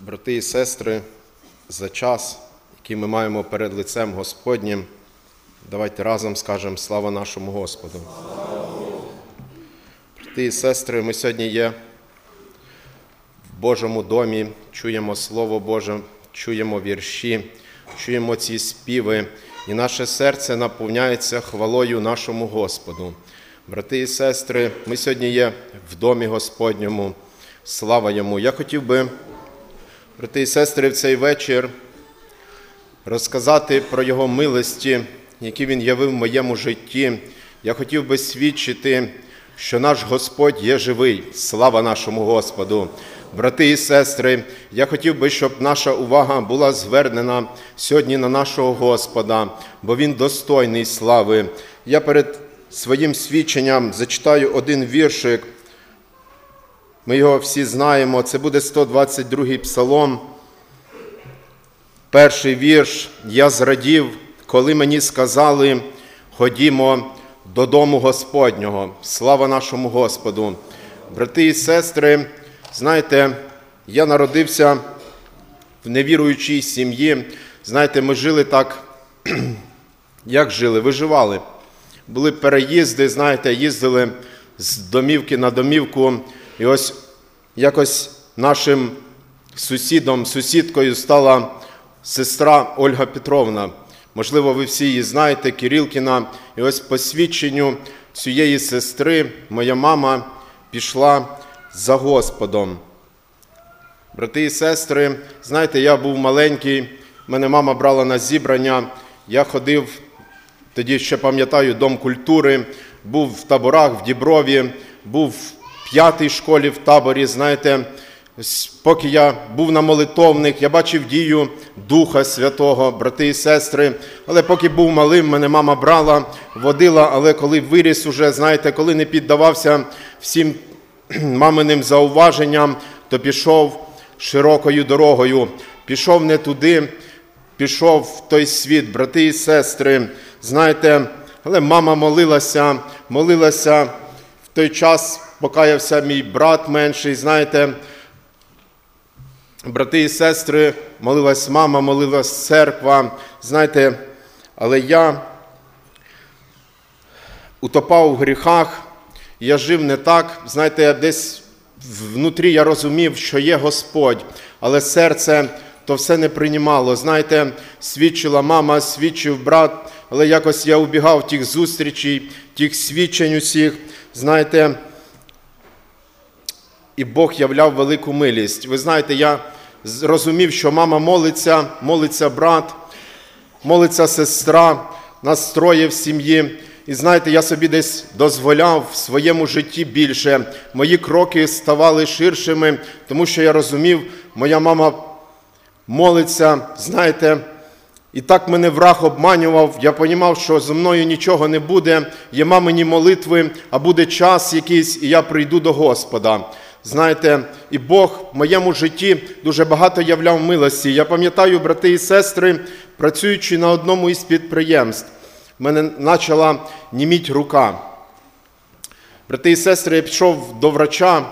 Брати і сестри, за час, який ми маємо перед лицем Господнім, давайте разом скажемо «Слава нашому Господу». Брати і сестри, ми сьогодні є в Божому домі, чуємо Слово Боже, чуємо вірші, чуємо ці співи, і наше серце наповняється хвалою нашому Господу. Брати і сестри, ми сьогодні є в домі Господньому, слава Йому. Я хотів би, брати і сестри, в цей вечір розказати про Його милості, які Він явив в моєму житті. Я хотів би свідчити, що наш Господь є живий. Слава нашому Господу! Брати і сестри, я хотів би, щоб наша увага була звернена сьогодні на нашого Господа, бо Він достойний слави. Я перед своїм свідченням зачитаю один віршик. Ми його всі знаємо. Це буде 122-й псалом. Перший вірш. «Я зрадів, коли мені сказали, ходімо додому Господнього». Слава нашому Господу! Брати і сестри, знаєте, я народився в невіруючій сім'ї. Знаєте, ми жили так, як жили? Виживали. Були переїзди, знаєте, їздили з домівки на домівку. І ось якось нашим сусідкою стала сестра Ольга Петровна. Можливо, ви всі її знаєте, Кирилкіна. І ось по свідченню цієї сестри моя мама пішла за Господом. Брати і сестри, знаєте, я був маленький, мене мама брала на зібрання, я ходив, тоді ще пам'ятаю, Дом культури, був в таборах в Діброві, був в 5-й школі в таборі, знаєте, поки я був на молитовних, я бачив дію Духа Святого, брати і сестри, але поки був малим, мене мама брала, водила, але коли виріс уже, знаєте, коли не піддавався всім маминим зауваженням, то пішов широкою дорогою, пішов не туди, пішов в той світ, брати і сестри, знаєте, але мама молилася, в той час покаявся мій брат менший, знаєте, брати і сестри, молилась мама, молилась церква, знаєте, але я утопав у гріхах, я жив не так, знаєте, десь внутрі я розумів, що є Господь, але серце то все не приймало, знаєте, свідчила мама, свідчив брат, але якось я убігав тих зустрічей, тих свідчень усіх, знаєте, і Бог являв велику милість. Ви знаєте, я розумів, що мама молиться брат, молиться сестра, нас троє в сім'ї. І знаєте, я собі десь дозволяв в своєму житті більше. Мої кроки ставали ширшими, тому що я розумів, моя мама молиться, знаєте, і так мене враг обманював, я розумів, що зі мною нічого не буде, є мамині молитви, а буде час якийсь, і я прийду до Господа. Знаєте, і Бог в моєму житті дуже багато являв милості. Я пам'ятаю, брати і сестри, працюючи на одному із підприємств, в мене почала німіти рука. Брати і сестри, я пішов до врача,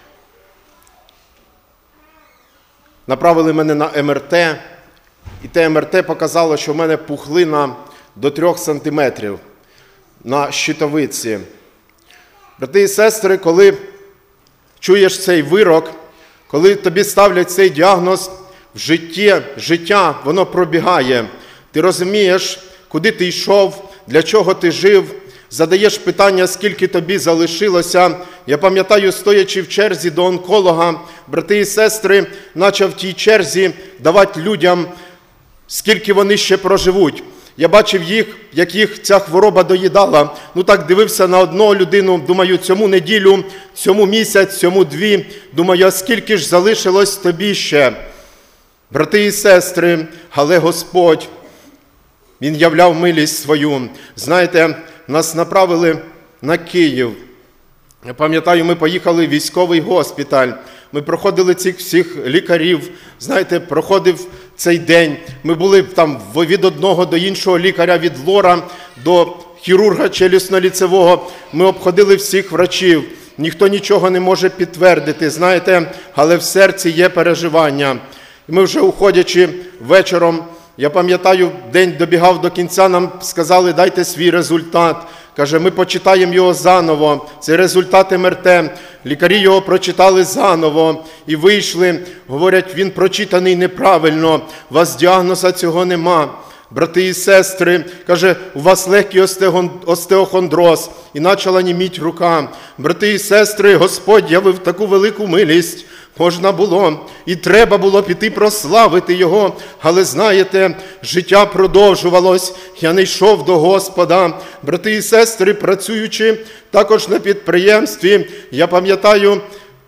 направили мене на МРТ, і те МРТ показало, що в мене пухлина до 3 сантиметрів на щитовидці. Брати і сестри, коли чуєш цей вирок, коли тобі ставлять цей діагноз, в життя, воно пробігає. Ти розумієш, куди ти йшов, для чого ти жив, задаєш питання, скільки тобі залишилося. Я пам'ятаю, стоячи в черзі до онколога, брати і сестри, почав в тій черзі давати людям, скільки вони ще проживуть. Я бачив їх, як їх ця хвороба доїдала. Так дивився на одну людину, думаю, цьому неділю, цьому місяць, цьому 2. Думаю, а скільки ж залишилось тобі ще? Брати і сестри, але Господь, Він являв милість свою. Знаєте, нас направили на Київ. Я пам'ятаю, ми поїхали в військовий госпіталь. Ми проходили цих всіх лікарів. Знаєте, проходив цей день. Ми були там від одного до іншого лікаря, від лора до хірурга челюстно-ліцевого. Ми обходили всіх врачів. Ніхто нічого не може підтвердити, знаєте, але в серці є переживання. І ми вже уходячи вечором, я пам'ятаю, день добігав до кінця, нам сказали, дайте свій результат. Каже, ми почитаємо його заново, це результат МРТ. Лікарі його прочитали заново і вийшли, говорять, він прочитаний неправильно, у вас діагноза цього нема. Брати і сестри, каже, у вас легкий остеохондроз, і почала німіть рука. Брати і сестри, Господь явив таку велику милість. Можна було і треба було піти прославити Його, але, знаєте, життя продовжувалось, я не йшов до Господа. Брати і сестри, працюючи також на підприємстві, я пам'ятаю,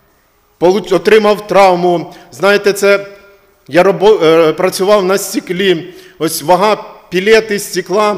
отримав травму. Знаєте, це я працював на стеклі, ось вага пілети стекла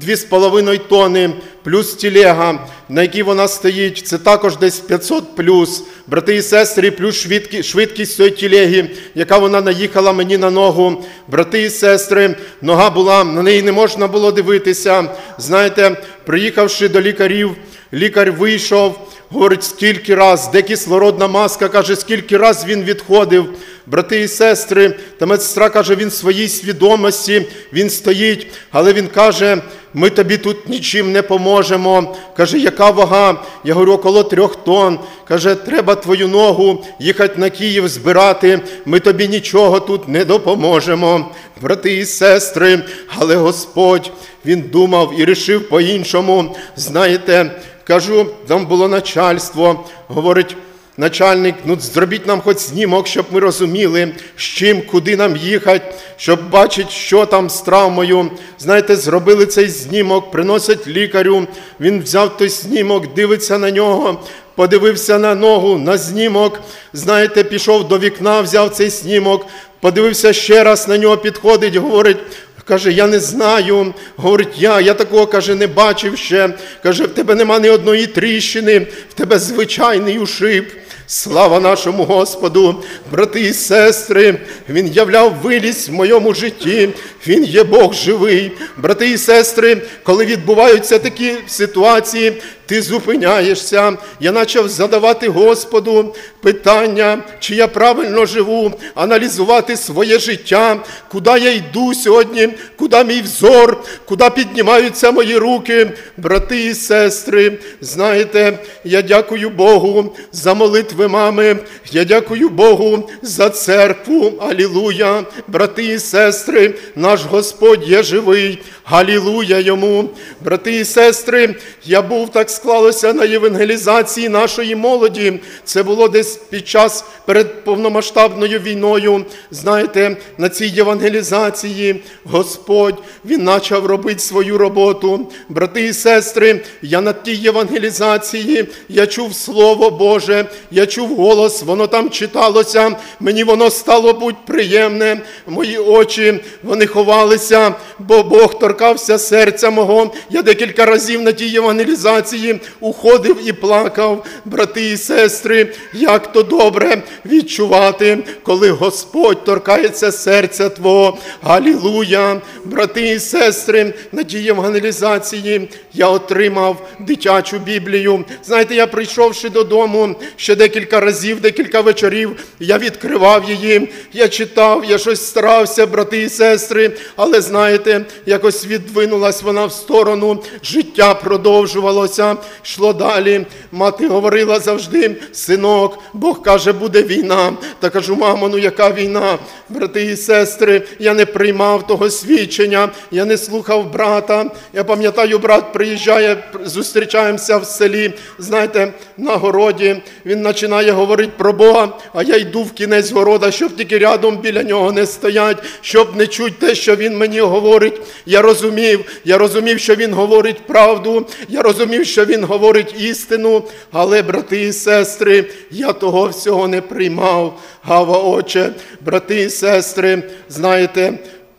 2,5 тонни, плюс телега, на якій вона стоїть, це також десь 500 плюс. Брати і сестри, плюс швидкість цієї телеги, яка вона наїхала мені на ногу. Брати і сестри, нога була, на неї не можна було дивитися. Знаєте, приїхавши до лікарів, лікар вийшов, говорить, скільки раз, де кислородна маска, каже, скільки раз він відходив. Брати і сестри, та медсестра каже, він в своїй свідомості, він стоїть, але він каже, ми тобі тут нічим не поможемо. Каже, яка вага? Я говорю, около 3 тонн. Каже, треба твою ногу їхати на Київ збирати, ми тобі нічого тут не допоможемо. Брати і сестри, але Господь, він думав і рішив по-іншому. Знаєте, кажу, там було начальство, говорить, начальник, зробіть нам хоч знімок, щоб ми розуміли, з чим, куди нам їхати, щоб бачити, що там з травмою. Знаєте, зробили цей знімок, приносять лікарю, він взяв той знімок, дивиться на нього, подивився на ногу, на знімок, знаєте, пішов до вікна, взяв цей знімок, подивився ще раз на нього, підходить, говорить, каже, я не знаю, говорить, я такого, каже, не бачив ще, каже, в тебе нема ні одної тріщини, в тебе звичайний ушиб. Слава нашому Господу, брати і сестри, Він являв вилізь в моєму житті, Він є Бог живий. Брати і сестри, коли відбуваються такі ситуації, ти зупиняєшся. Я почав задавати Господу питання, чи я правильно живу, аналізувати своє життя, куди я йду сьогодні, куди мій взор, куди піднімаються мої руки. Брати і сестри, знаєте, я дякую Богу за молитви мами, я дякую Богу за церкву, алілуя. Брати і сестри, наш Господь є живий, алілуя Йому. Брати і сестри, я був, так склалося, на євангелізації нашої молоді. Це було десь під час перед повномасштабною війною. Знаєте, на цій євангелізації Господь, Він почав робити свою роботу. Брати і сестри, я на тій євангелізації, я чув Слово Боже, я чув голос, воно там читалося, мені воно стало будь приємне, мої очі, вони ховалися, бо Бог торкався серця мого. Я декілька разів на тій євангелізації уходив і плакав. Брати і сестри, як то добре відчувати, коли Господь торкається серця твого. Алілуя! Брати і сестри, на тій євангелізації я отримав дитячу Біблію. Знаєте, я прийшовши додому ще декілька разів, декілька вечорів, я відкривав її, я читав, я щось старався, брати і сестри, але знаєте, якось віддвинулась вона в сторону, життя продовжувалося, йшло далі. Мати говорила завжди, синок, Бог каже, буде війна. Та кажу, мамо, яка війна? Брати і сестри, я не приймав того свідчення, я не слухав брата. Я пам'ятаю, брат приїжджає, зустрічаємося в селі, знаєте, на городі, він починає говорити про Бога, а я йду в кінець города, щоб тільки рядом біля нього не стоять, щоб не чути те, що він мені говорить. Я розумів, що він говорить правду, я розумів, що він говорить істину, але, брати і сестри, я того всього не приймав. Гава, Отче, брати і сестри, знаєте,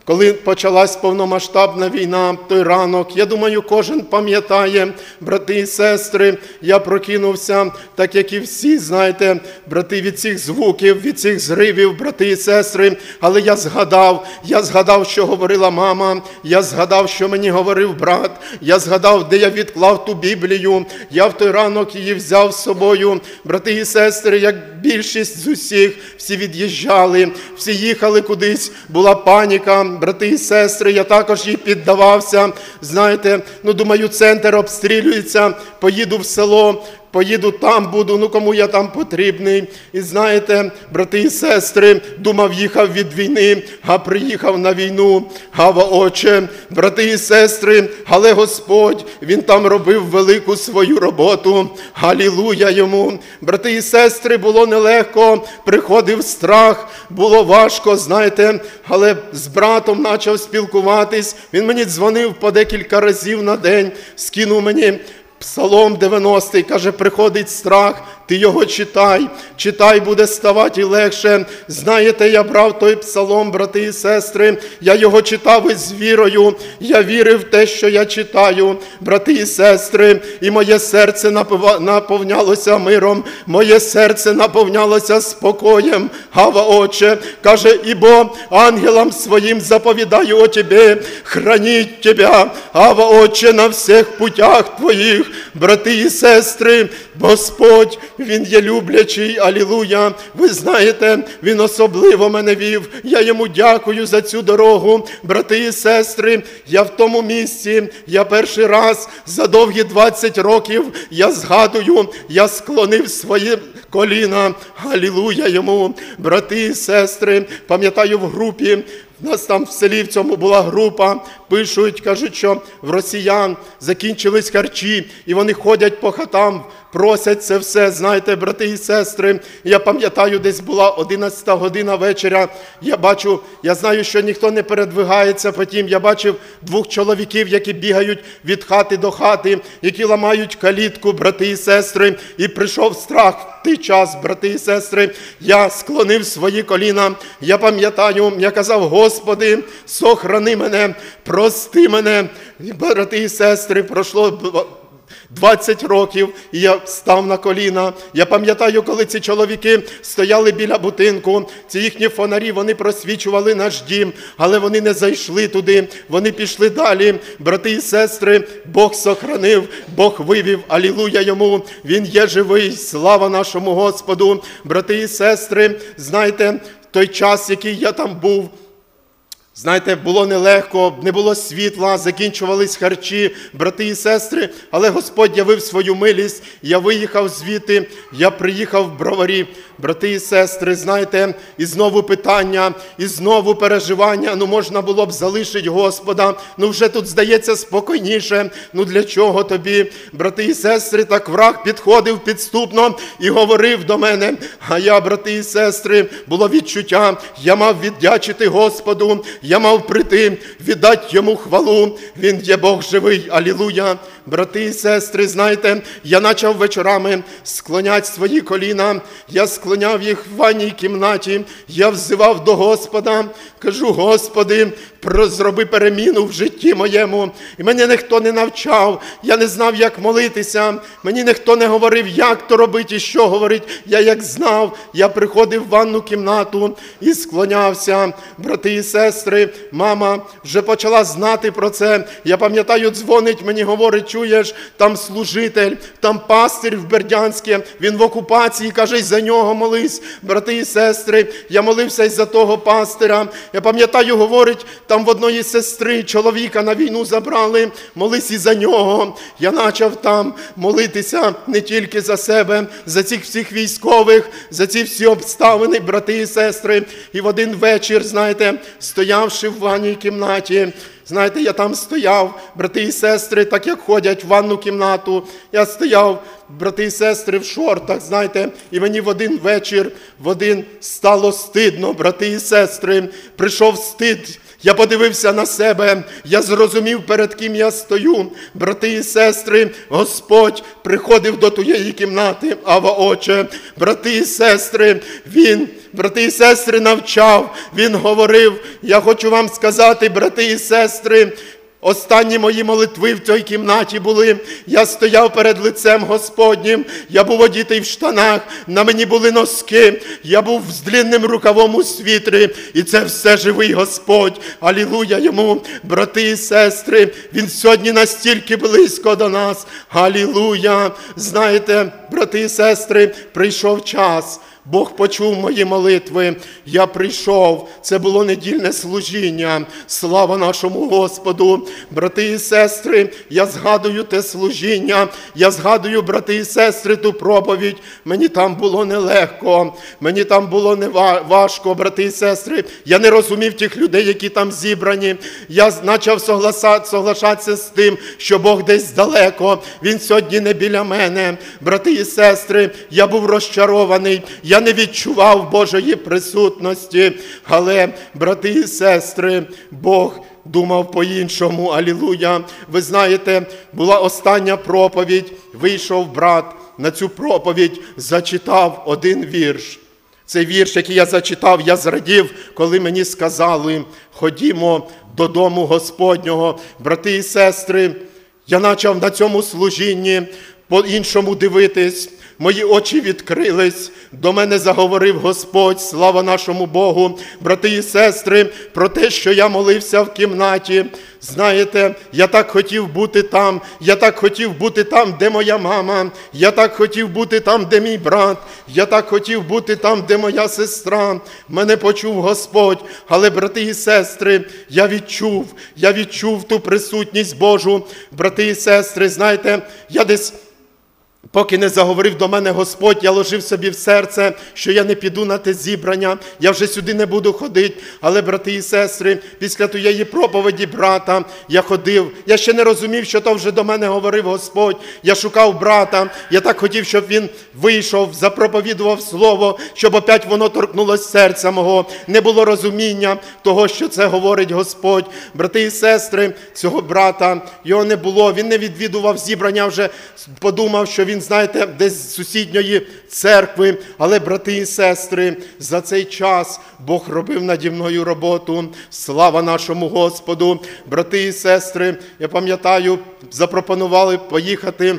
Коли почалась повномасштабна війна, той ранок, я думаю, кожен пам'ятає, брати і сестри, я прокинувся, так як і всі, знаєте, брати, від цих звуків, від цих зривів, брати і сестри, але я згадав, що говорила мама, я згадав, що мені говорив брат, я згадав, де я відклав ту Біблію, я в той ранок її взяв з собою, брати і сестри, як більшість з усіх, всі від'їжджали, всі їхали кудись, була паніка, брати і сестри, я також їй піддавався, знаєте, думаю, центр обстрілюється, поїду в село, поїду там буду, кому я там потрібний. І знаєте, брати і сестри, думав, їхав від війни, а приїхав на війну. Гава, Отче, брати і сестри, але Господь, Він там робив велику свою роботу. Алілуя йому. Брати і сестри, було нелегко, приходив страх, було важко, знаєте, але з братом почав спілкуватись. Він мені дзвонив по декілька разів на день, скинув мені Псалом 90, каже, приходить страх, ти його читай, буде ставати легше. Знаєте, я брав той псалом, брати і сестри, я його читав із вірою, я вірив в те, що я читаю, брати і сестри, і моє серце наповнялося миром, моє серце наповнялося спокоєм. Гава, Отче, каже, ібо ангелам своїм заповідаю о тебе, храніть тебе, Гава, Отче, на всіх путях твоїх. Брати і сестри, Господь, Він є люблячий, алілуя. Ви знаєте, Він особливо мене вів. Я Йому дякую за цю дорогу. Брати і сестри, я в тому місці, я перший раз за довгі 20 років, я згадую, я склонив свої коліна. Алілуя Йому. Брати і сестри, пам'ятаю в групі, у нас там в селі в цьому була група, пишуть, кажуть, що в росіян закінчились харчі, і вони ходять по хатам, просять це все, знаєте, брати і сестри. Я пам'ятаю, десь була 11 година вечора, я знаю, що ніхто не передвигається, потім я бачив 2 чоловіків, які бігають від хати до хати, які ламають калітку, брати і сестри, і прийшов страх. В той час, брати і сестри, я склонив свої коліна, я пам'ятаю, я казав, Господи, сохрани мене, прости мене. Брати і сестри, пройшло 20 років, і я став на коліна. Я пам'ятаю, коли ці чоловіки стояли біля будинку, ці їхні фонарі, вони просвічували наш дім, але вони не зайшли туди, вони пішли далі. Брати і сестри, Бог сохранив, Бог вивів, алілуя Йому, Він є живий, слава нашому Господу. Брати і сестри, знаєте, той час, який я там був, знаєте, було нелегко, не було світла, закінчувались харчі, брати і сестри, але Господь явив свою милість, я виїхав звідти, я приїхав в Броварі. Брати і сестри, знаєте, і знову питання, і знову переживання, можна було б залишити Господа, вже тут, здається, спокійніше, для чого тобі? Брати і сестри, так враг підходив підступно і говорив до мене, а я, брати і сестри, було відчуття, я мав віддячити Господу, я мав прийти, віддати Йому хвалу, Він є Бог живий, алілуя. Брати і сестри, знаєте, я почав вечорами склоняти свої коліна, я склоняв їх в ванній кімнаті, я взивав до Господа, кажу, Господи, зроби переміну в житті моєму. І мене ніхто не навчав, я не знав, як молитися, мені ніхто не говорив, як то робити і що говорити. Я як знав, я приходив в ванну кімнату і склонявся. Брати і сестри, мама вже почала знати про це. Я пам'ятаю, дзвонить мені, говорить, чуєш, там служитель, там пастир в Бердянське, він в окупації, каже, за нього молись. Брати і сестри, я молився й за того пастиря. Я пам'ятаю, говорить, там в одної сестри чоловіка на війну забрали, молись і за нього. Я почав там молитися не тільки за себе, за цих всіх військових, за ці всі обставини, брати і сестри. І в один вечір, знаєте, стоявши в ванній кімнаті, знаєте, я там стояв, брати і сестри, так як ходять в ванну кімнату, я стояв, брати і сестри, в шортах, знаєте, і мені в один вечір, стало стидно, брати і сестри, прийшов стид, Я подивився на себе, я зрозумів, перед ким я стою. Брати і сестри, Господь приходив до тієї кімнати, Ава, Отче. Брати і сестри, брати і сестри, навчав, Він говорив. Я хочу вам сказати, брати і сестри, останні мої молитви в цій кімнаті були. Я стояв перед лицем Господнім, я був одітий в штанах, на мені були носки, я був з длинним рукавом у світрі, і це все живий Господь. Алілуя йому, брати і сестри, Він сьогодні настільки близько до нас. Алілуя! Знаєте, брати і сестри, прийшов час. Бог почув мої молитви, я прийшов, це було недільне служіння, слава нашому Господу. Брати і сестри, я згадую те служіння, я згадую, брати і сестри, ту проповідь, мені там було нелегко, мені там було не важко, брати і сестри, я не розумів тих людей, які там зібрані, я почав соглашатися з тим, що Бог десь далеко, Він сьогодні не біля мене. Брати і сестри, я був розчарований, я не відчував Божої присутності, але, брати і сестри, Бог думав по-іншому. Алілуя! Ви знаєте, була остання проповідь, вийшов брат, на цю проповідь зачитав один вірш. Цей вірш, який я зачитав, я зрадів, коли мені сказали, ходімо додому Господнього. Брати і сестри, я почав на цьому служінні по-іншому дивитись. Мої очі відкрились, до мене заговорив Господь, слава нашому Богу. Брати і сестри, про те, що я молився в кімнаті. Знаєте, я так хотів бути там, я так хотів бути там, де моя мама, я так хотів бути там, де мій брат, я так хотів бути там, де моя сестра. Мене почув Господь, але, брати і сестри, я відчув ту присутність Божу. Брати і сестри, знаєте, я десь, поки не заговорив до мене Господь, я ложив собі в серце, що я не піду на те зібрання, я вже сюди не буду ходити. Але, брати і сестри, після тієї проповіді брата я ходив, я ще не розумів, що то вже до мене говорив Господь. Я шукав брата, я так хотів, щоб він вийшов, запроповідував слово, щоб опять воно торкнулося серця мого. Не було розуміння того, що це говорить Господь. Брати і сестри, цього брата, його не було, він не відвідував зібрання, вже подумав, що він, знаєте, десь з сусідньої церкви. Але, брати і сестри, за цей час Бог робив наді мною роботу. Слава нашому Господу. Брати і сестри, я пам'ятаю, запропонували поїхати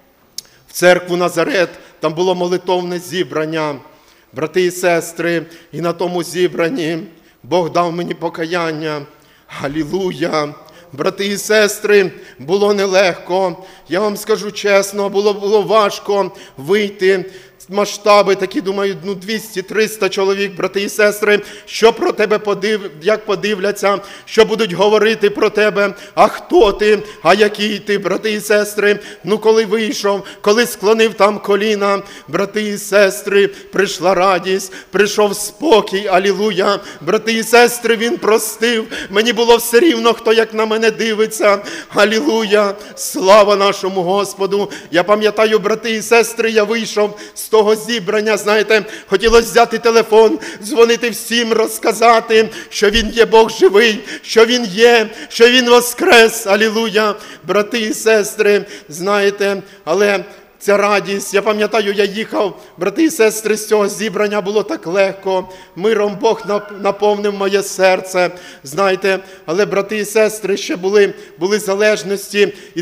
в церкву Назарет. Там було молитовне зібрання. Брати і сестри, і на тому зібранні Бог дав мені покаяння. Алілуя! Брати і сестри, було нелегко. Я вам скажу чесно, було важко вийти. Масштаби такі, думаю, 200-300 чоловік, брати і сестри, що про тебе як подивляться, що будуть говорити про тебе, а хто ти, а який ти, брати і сестри. Коли вийшов, коли склонив там коліна, брати і сестри, прийшла радість, прийшов спокій, алілуя. Брати і сестри, Він простив, мені було все рівно, хто як на мене дивиться, алілуя, слава нашому Господу. Я пам'ятаю, брати і сестри, я вийшов з того зібрання, знаєте, хотілося взяти телефон, дзвонити всім, розказати, що Він є Бог живий, що Він є, що Він воскрес, алілуя. Брати і сестри, знаєте, але ця радість, я пам'ятаю, я їхав, брати і сестри, з цього зібрання було так легко, миром Бог наповнив моє серце, знаєте, але, брати і сестри, ще були залежності, і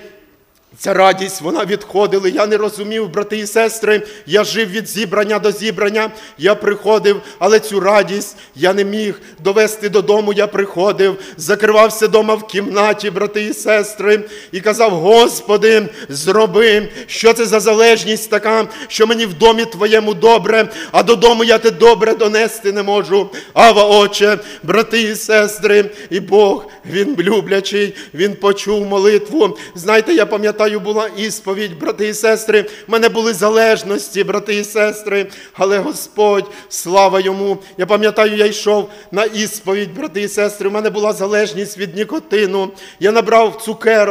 ця радість, вона відходила. Я не розумів, брати і сестри, я жив від зібрання до зібрання, я приходив, але цю радість я не міг довести додому, я приходив, закривався дома в кімнаті, брати і сестри, і казав: Господи, зроби, що це за залежність така, що мені в домі Твоєму добре, а додому я те добре донести не можу. Ава, Отче, брати і сестри, і Бог, Він люблячий, Він почув молитву. Знаєте, я пам'ятаю, була ісповідь, брати і сестри, в мене були залежності, брати і сестри, але Господь, слава Йому, я пам'ятаю, я йшов на ісповідь, брати і сестри, в мене була залежність від нікотину, я набрав цукерок,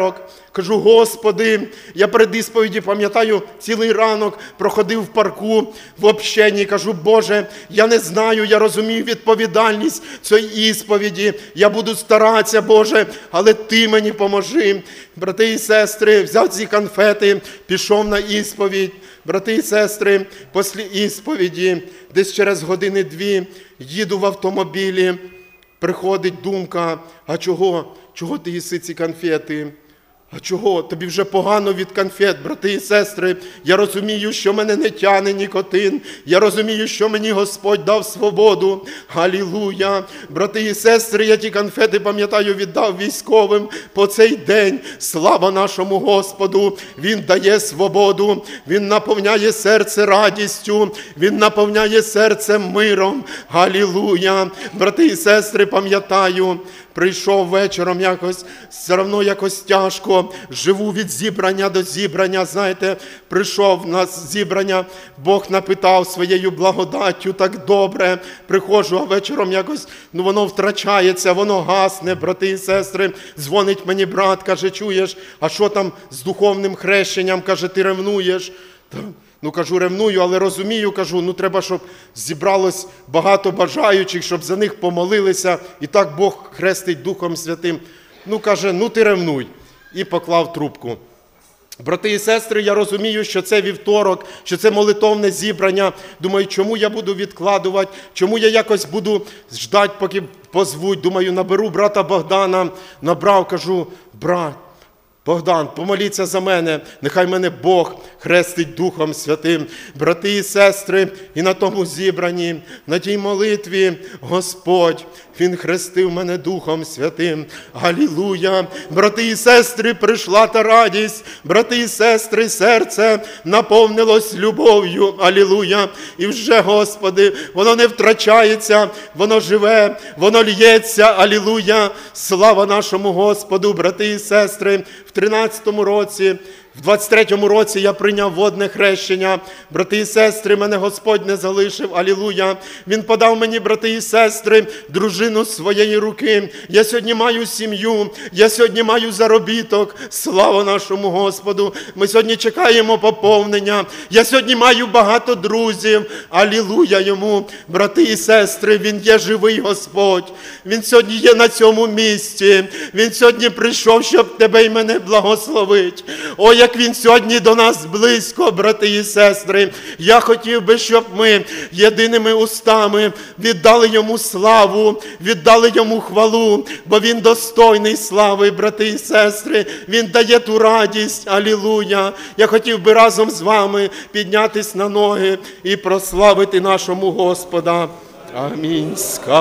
Кажу, Господи, я перед ісповіді, пам'ятаю, цілий ранок проходив в парку в общенні. Кажу, Боже, я не знаю, я розумію відповідальність цієї ісповіді. Я буду старатися, Боже, але Ти мені поможи. Брати і сестри, взяв ці конфети, пішов на ісповідь. Брати і сестри, після ісповіді, десь через години-дві, їду в автомобілі, приходить думка, а чого ти їси ці конфети? А чого? Тобі вже погано від конфет, брати і сестри. Я розумію, що мене не тяне нікотин. Я розумію, що мені Господь дав свободу. Алілуя! Брати і сестри, я ті конфети, пам'ятаю, віддав військовим по цей день. Слава нашому Господу! Він дає свободу, Він наповняє серце радістю, Він наповняє серце миром. Алілуя! Брати і сестри, пам'ятаю, прийшов вечором якось, все одно якось тяжко, живу від зібрання до зібрання, знаєте, прийшов на зібрання, Бог напитав своєю благодаттю так добре, приходжу, а вечором якось, воно втрачається, воно гасне, брати і сестри, дзвонить мені брат, каже, чуєш, а що там з духовним хрещенням, каже, ти ревнуєш? Кажу, ревную, але розумію, кажу, треба, щоб зібралось багато бажаючих, щоб за них помолилися, і так Бог хрестить Духом Святим. Каже, ти ревнуй. І поклав трубку. Брати і сестри, я розумію, що це вівторок, що це молитовне зібрання. Думаю, чому я буду відкладувати, чому я якось буду ждати, поки позвуть. Думаю, наберу брата Богдана. Набрав, кажу, брат, Богдан, помоліться за мене, нехай мене Бог хрестить Духом Святим. Брати і сестри, і на тому зібранні, на тій молитві Господь, Він хрестив мене Духом Святим. Алілуя! Брати і сестри, прийшла та радість. Брати і сестри, серце наповнилось любов'ю. Алілуя! І вже, Господи, воно не втрачається, воно живе, воно лється. Алілуя! Слава нашому Господу, брати і сестри. В 13-му році, в 23-му році я прийняв водне хрещення. Брати і сестри, мене Господь не залишив. Алілуя! Він подав мені, брати і сестри, дружину з своєї руки. Я сьогодні маю сім'ю, я сьогодні маю заробіток. Слава нашому Господу! Ми сьогодні чекаємо поповнення. Я сьогодні маю багато друзів. Алілуя йому! Брати і сестри, Він є живий Господь. Він сьогодні є на цьому місці. Він сьогодні прийшов, щоб тебе і мене благословить. О, як Він сьогодні до нас близько, брати і сестри. Я хотів би, щоб ми єдиними устами віддали Йому славу, віддали Йому хвалу, бо Він достойний слави, брати і сестри. Він дає ту радість. Алілуя! Я хотів би разом з вами піднятись на ноги і прославити нашому Господа. Амінь.